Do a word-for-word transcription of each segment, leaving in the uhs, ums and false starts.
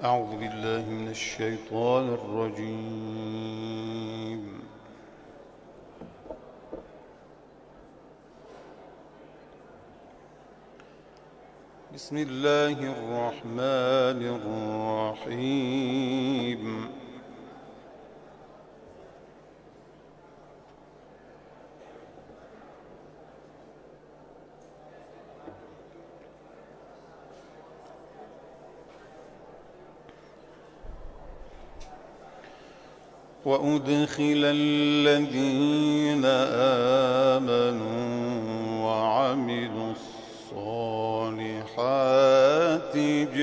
أعوذ بالله من الشيطان الرجيم. بسم الله الرحمن الرحيم. وأدخل الذين آمنوا وعملوا الصالحات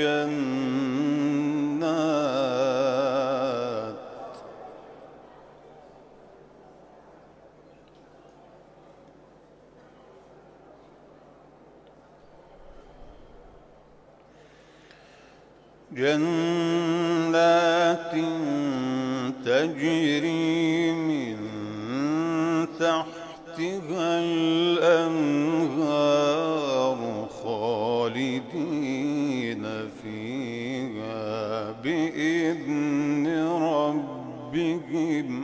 جنات جنات تجري من تحتها الأنهار خالدين فيها بإذن ربهم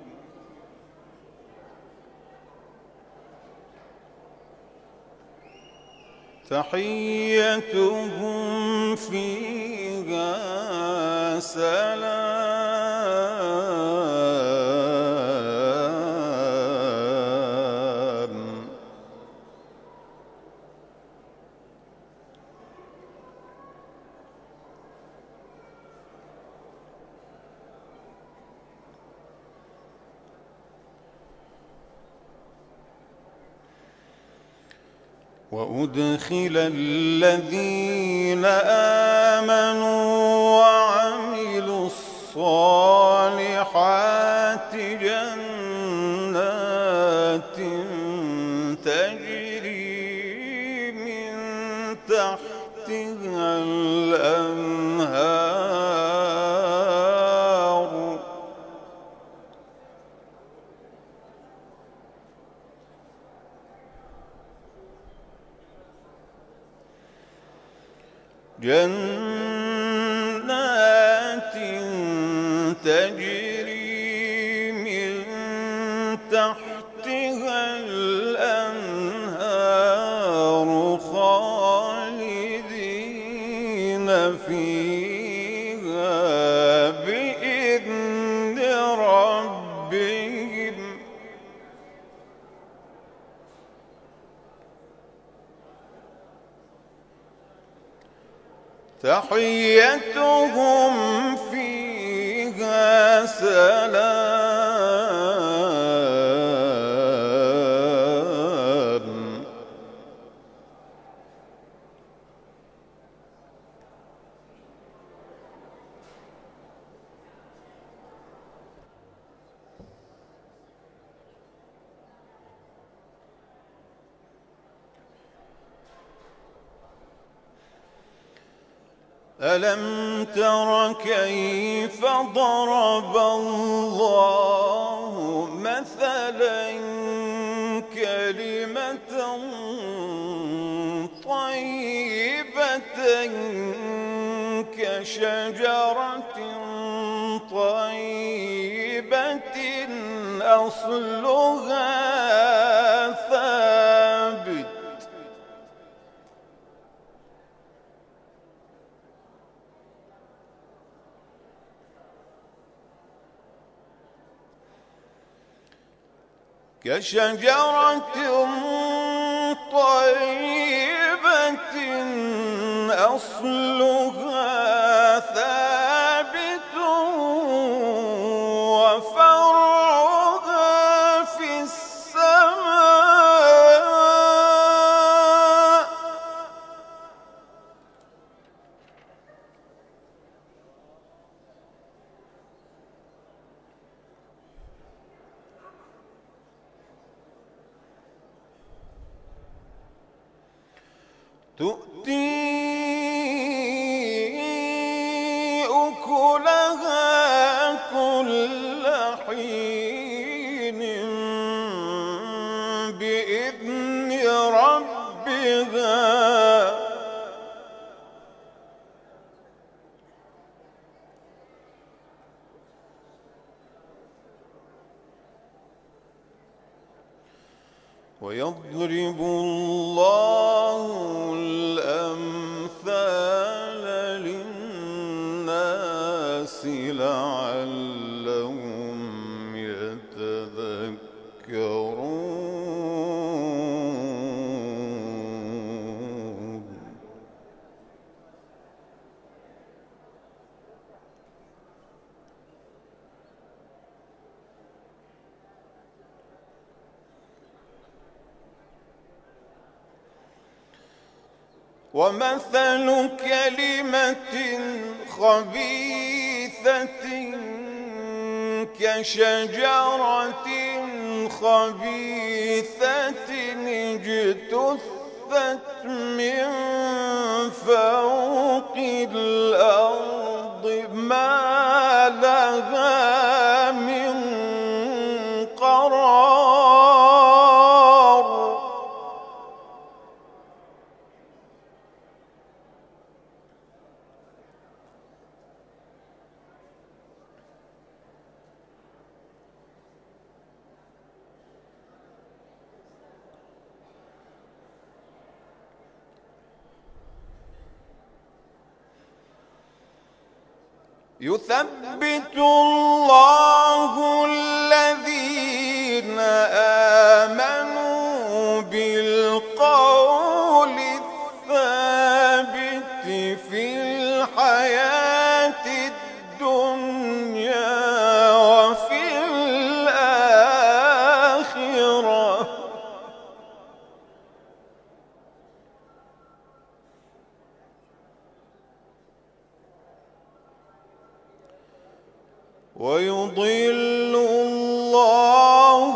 تحيتهم فيها سلام وأدخل الذين آمنوا وعملوا الصالحات جنات تجري من تحتها الأنهار جنات تجري من تحتها الأنهار خالدين فيها بإذن ربهم تحيتهم فيها سلام ألم تر كيف ضرب الله مثلا كلمة طيبة كشجرة طيبة أصلها ثابت كشجرة طيبة أصلها ثابت وفرعها في السماء تؤتي أكلها كل حين بإذن ربها ويضرب الله الأمثال للناس لعلهم يتذكرون. ومثل كلمة خبيثة كشجرة خبيثة اجتثت من فوق الأرض ما لها من قرار. يثبت الله الذين آمنوا بالقول الثابت في الحياة الدنيا وفي الآخرة. ويضل الله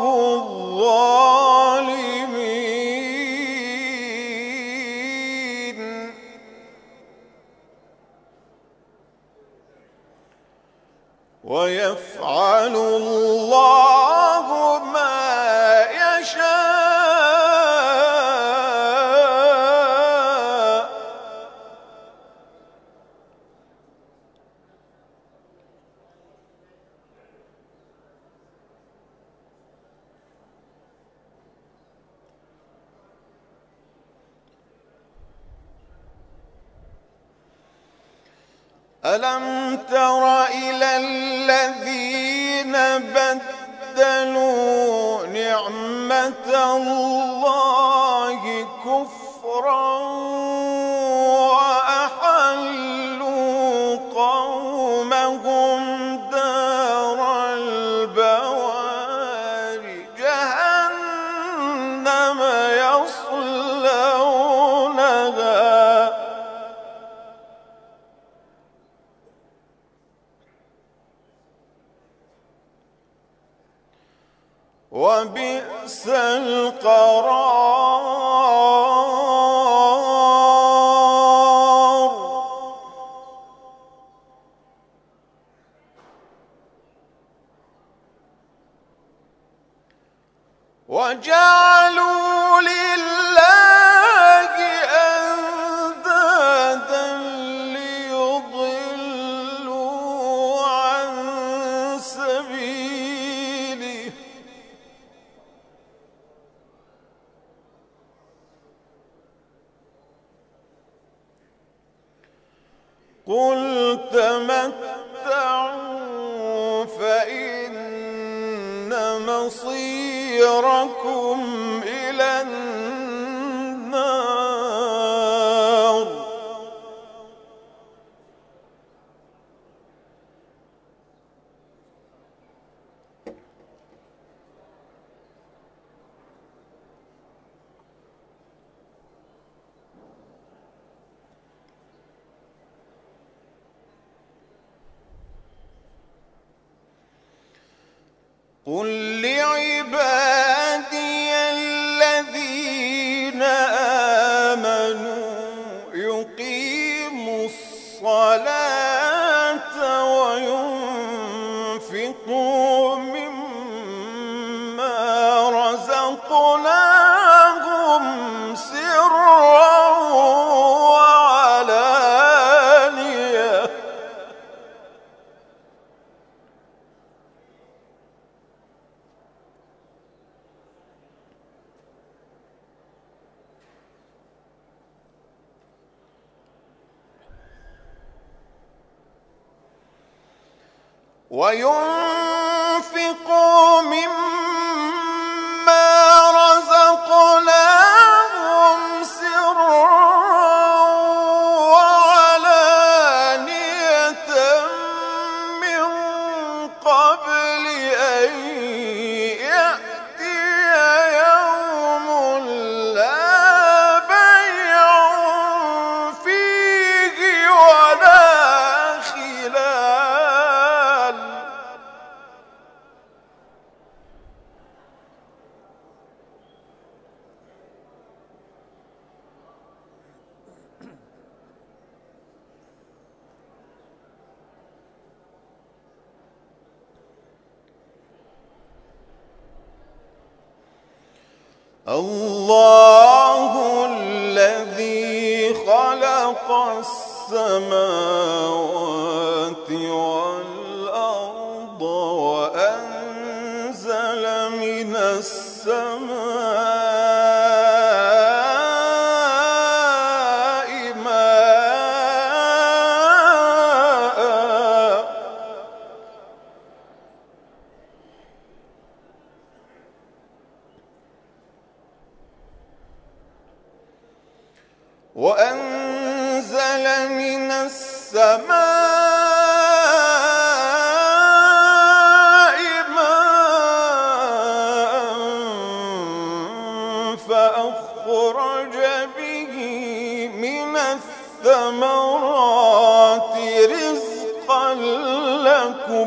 الظالمين ويفعل الله ما يشاء. ألم تر إلى الذين بدلوا نعمة الله كفرا وأحلوا قومهم دار البوار جهنم يصلونها وبئس القرار. وجعلوا لله أندادا ليضلوا عن سبيله قل تمتعوا فإن مصيركم إلى النار. قل لعبادي وينفقوا مما رزقناهم سرا وعلانية من قبل أن يأتي يوم لا بيع فيه ولا خلال. الله الذي خلق السماوات والأرض وأنزل من السماء ماء وأنزل من السماء ماء فأخرج به من الثمرات رزقا لكم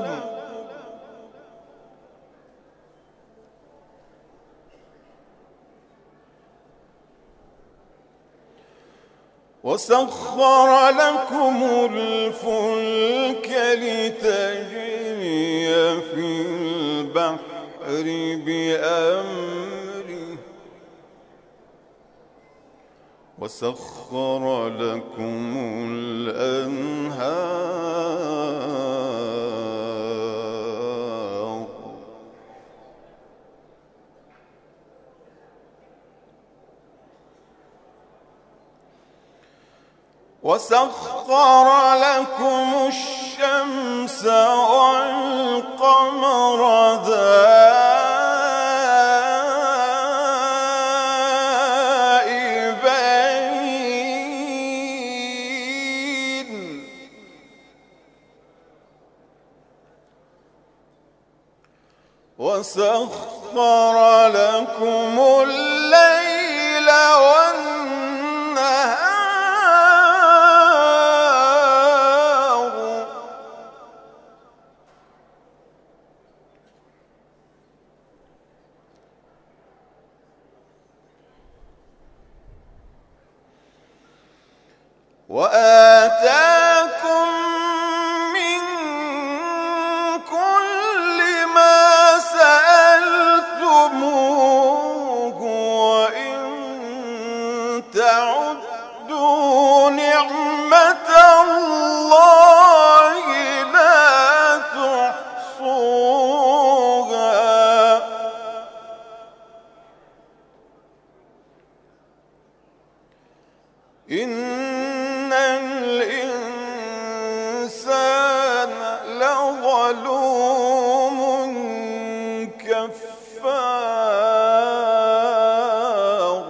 وسخر لكم الفلك لتجري في البحر بأمره وسخر لكم الأنهار وسخر لكم الشمس والقمر دائبين وسخر لكم الليل والنهار وآتاكم من كل ما سألتموه وإن تعدوا نعمة الله لا تحصوها إن الإنسان لظلوم كفار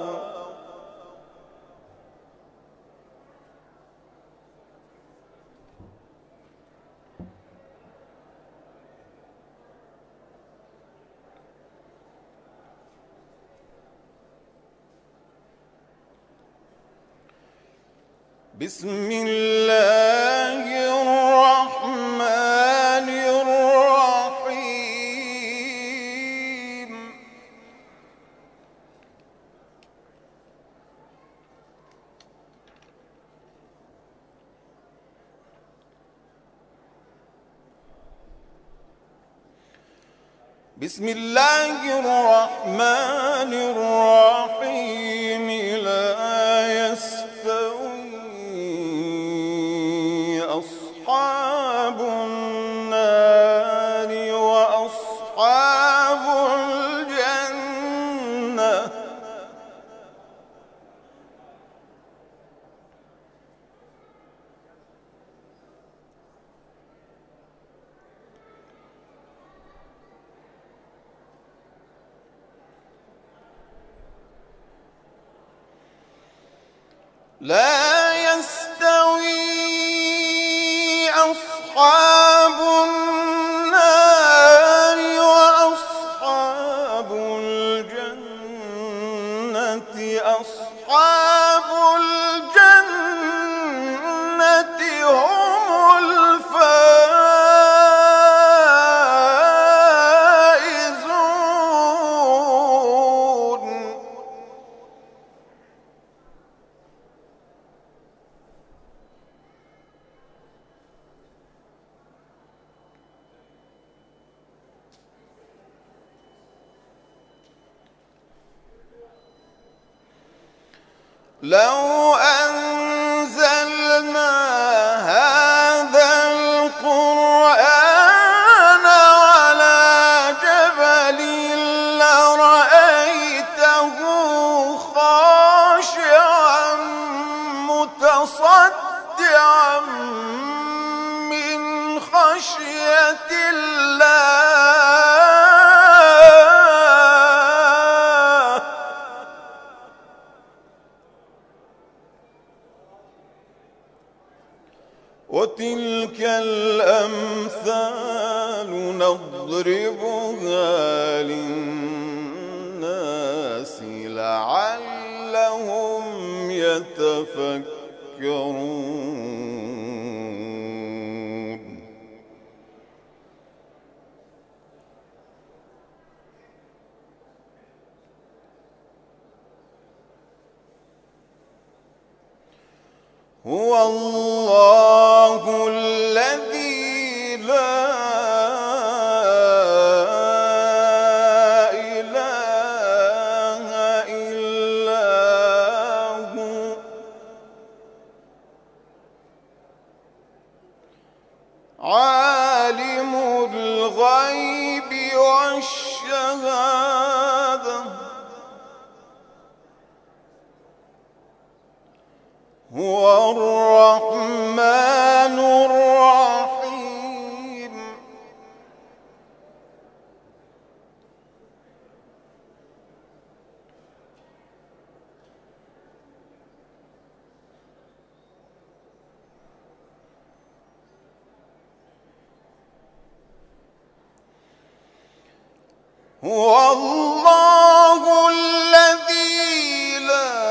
بسم الله الرحمن الرحيم بسم الله الرحمن الرحيم لا يستوي أصحاب النار وأصحاب الجنة لا يستوي أصحاب النار وأصحاب الجنة أصحاب الجنة هم الفائزون. لو أنزلنا هذا القرآن على جبل لرأيته خاشعا متصدعا من خشية الله. وتلك الأمثال نضربها للناس لعلهم يتفكرون. هو الله الذي لا إله إلا هو عالم الغيب والشهادة هو الرحمن الرحيم. هو الله الذي لا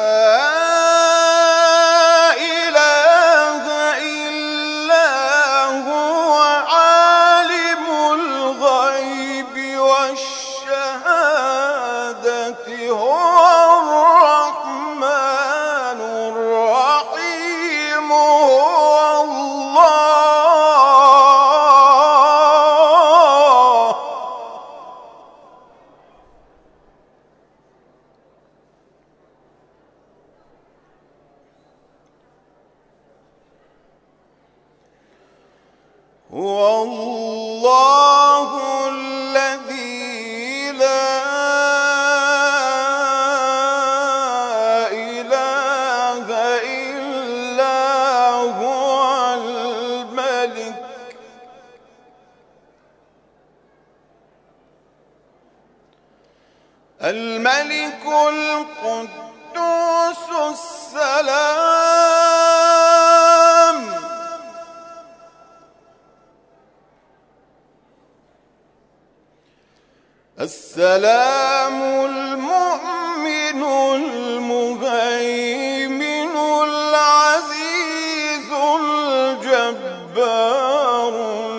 هو الله الذي لا إله إلا هو الملك الملك القدوس السلام السلام المؤمن المهيمن العزيز الجبار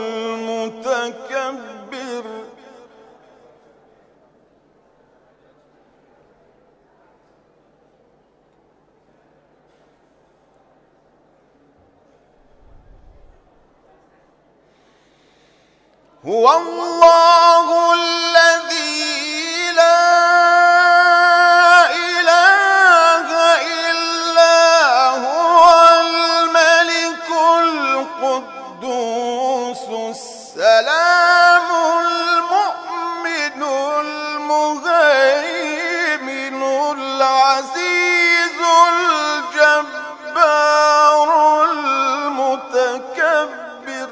المتكبر هو الله الذي لا إله إلا هو الملك القدوس السلام المؤمن المهيمن العزيز الجبار المتكبر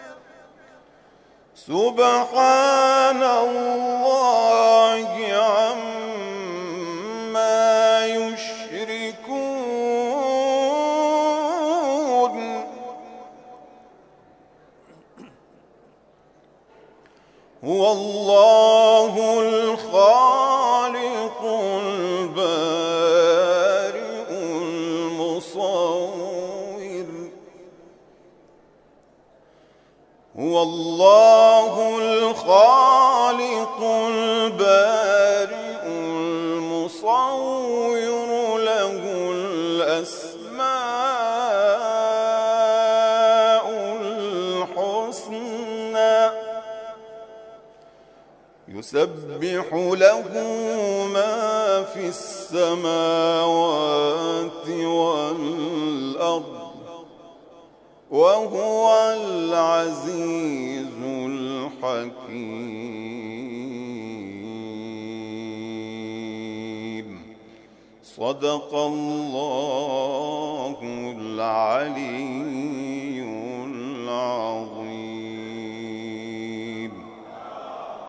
سبحان الله عما يشركون. هو الله الخالق البارئ المصور هو الله الخالق البارئ المصور له الأسماء الحسنى يسبح له ما في السماوات والأرض وهو العزيز الحكيم. صدق الله